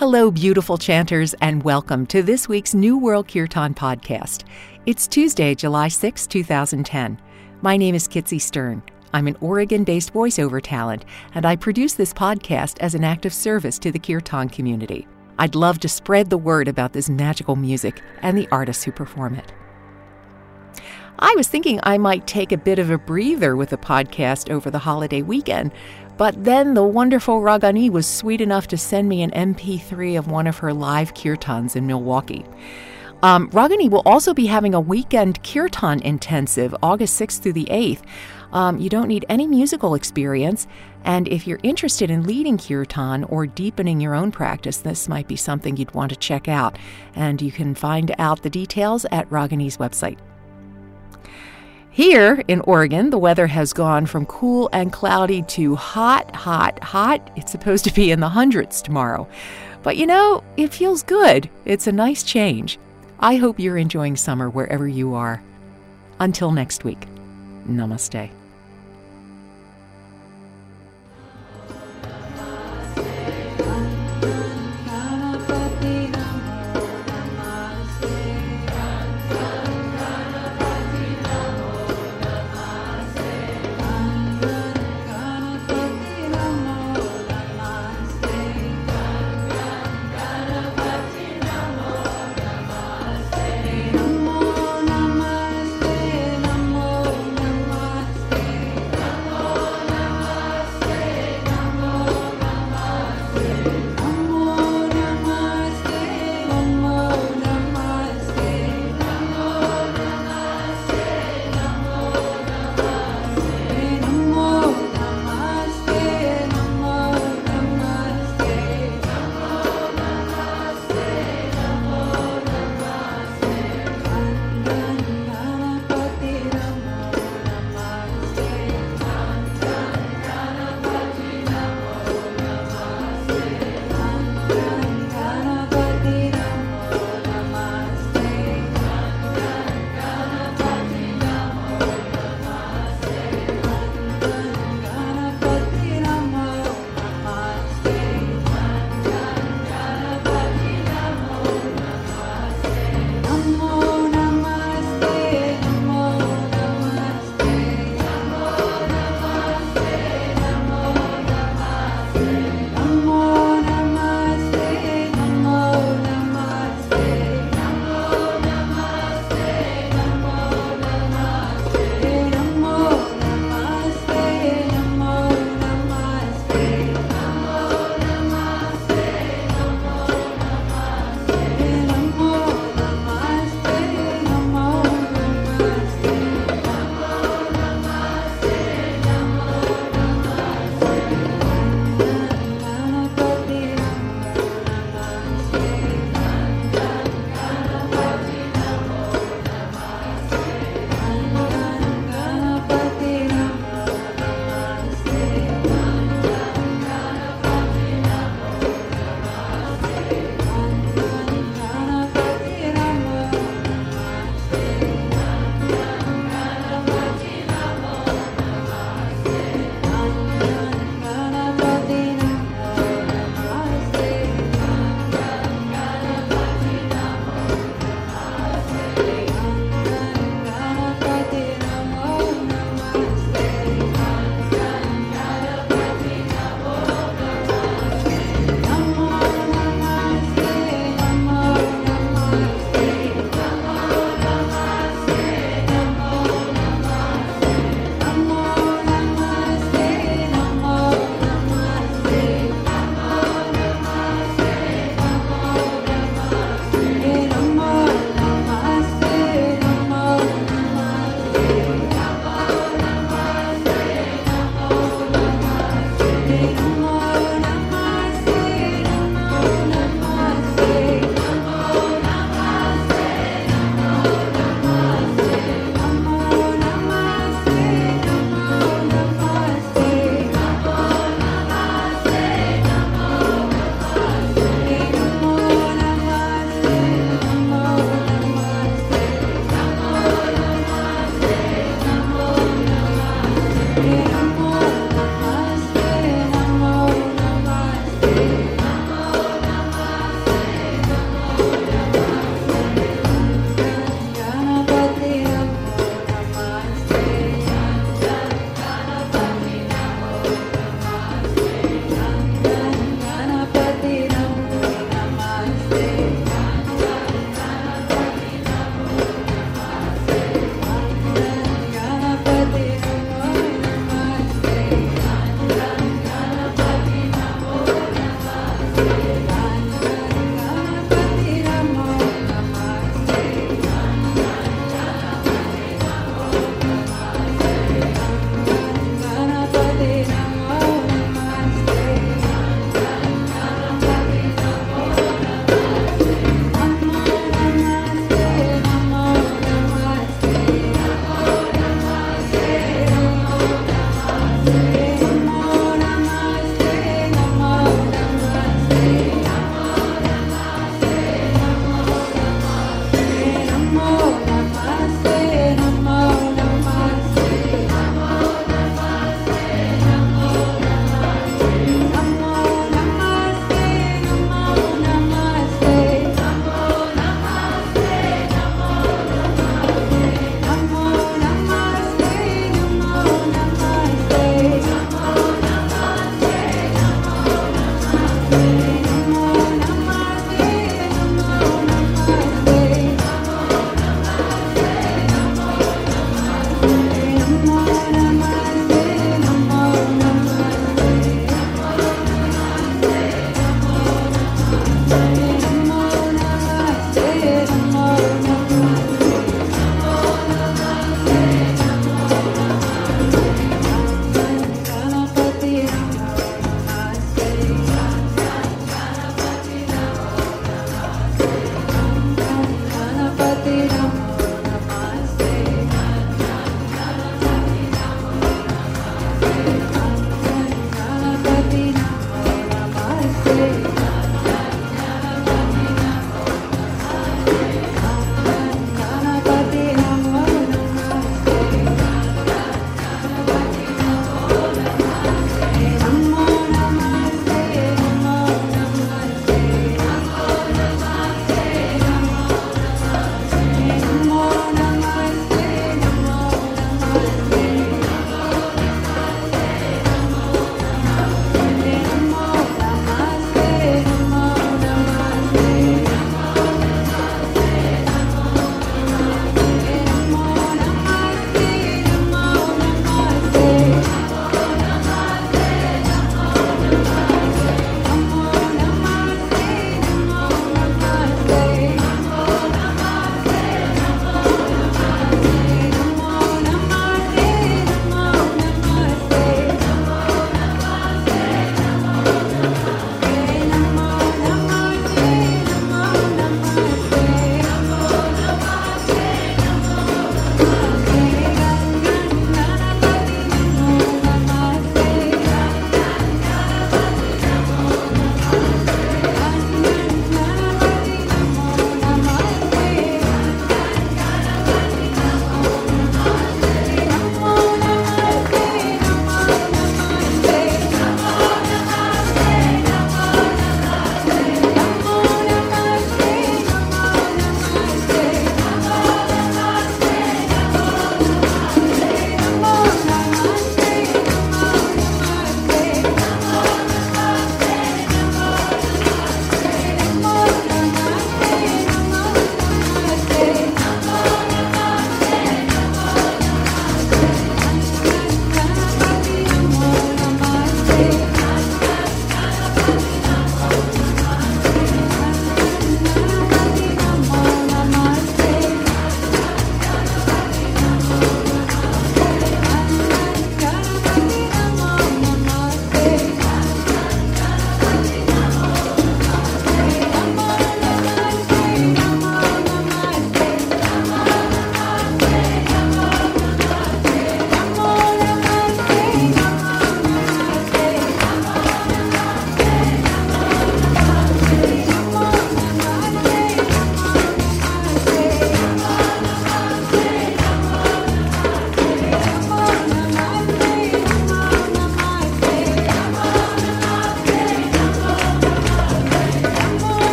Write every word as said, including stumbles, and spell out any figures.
Hello, beautiful chanters, and welcome to this week's New World Kirtan podcast. It's Tuesday, July sixth, two thousand ten. My name is Kitsy Stern. I'm an Oregon-based voiceover talent, and I produce this podcast as an act of service to the Kirtan community. I'd love to spread the word about this magical music and the artists who perform it. I was thinking I might take a bit of a breather with the podcast over the holiday weekend, but then the wonderful Ragini was sweet enough to send me an M P three of one of her live kirtans in Milwaukee. Um, Ragini will also be having a weekend kirtan intensive, August sixth through the eighth. Um, you don't need any musical experience, and if you're interested in leading kirtan or deepening your own practice, this might be something you'd want to check out. And you can find out the details at Ragini's website. Here in Oregon, the weather has gone from cool and cloudy to hot, hot, hot. It's supposed to be in the hundreds tomorrow. But you know, it feels good. It's a nice change. I hope you're enjoying summer wherever you are. Until next week, namaste. day.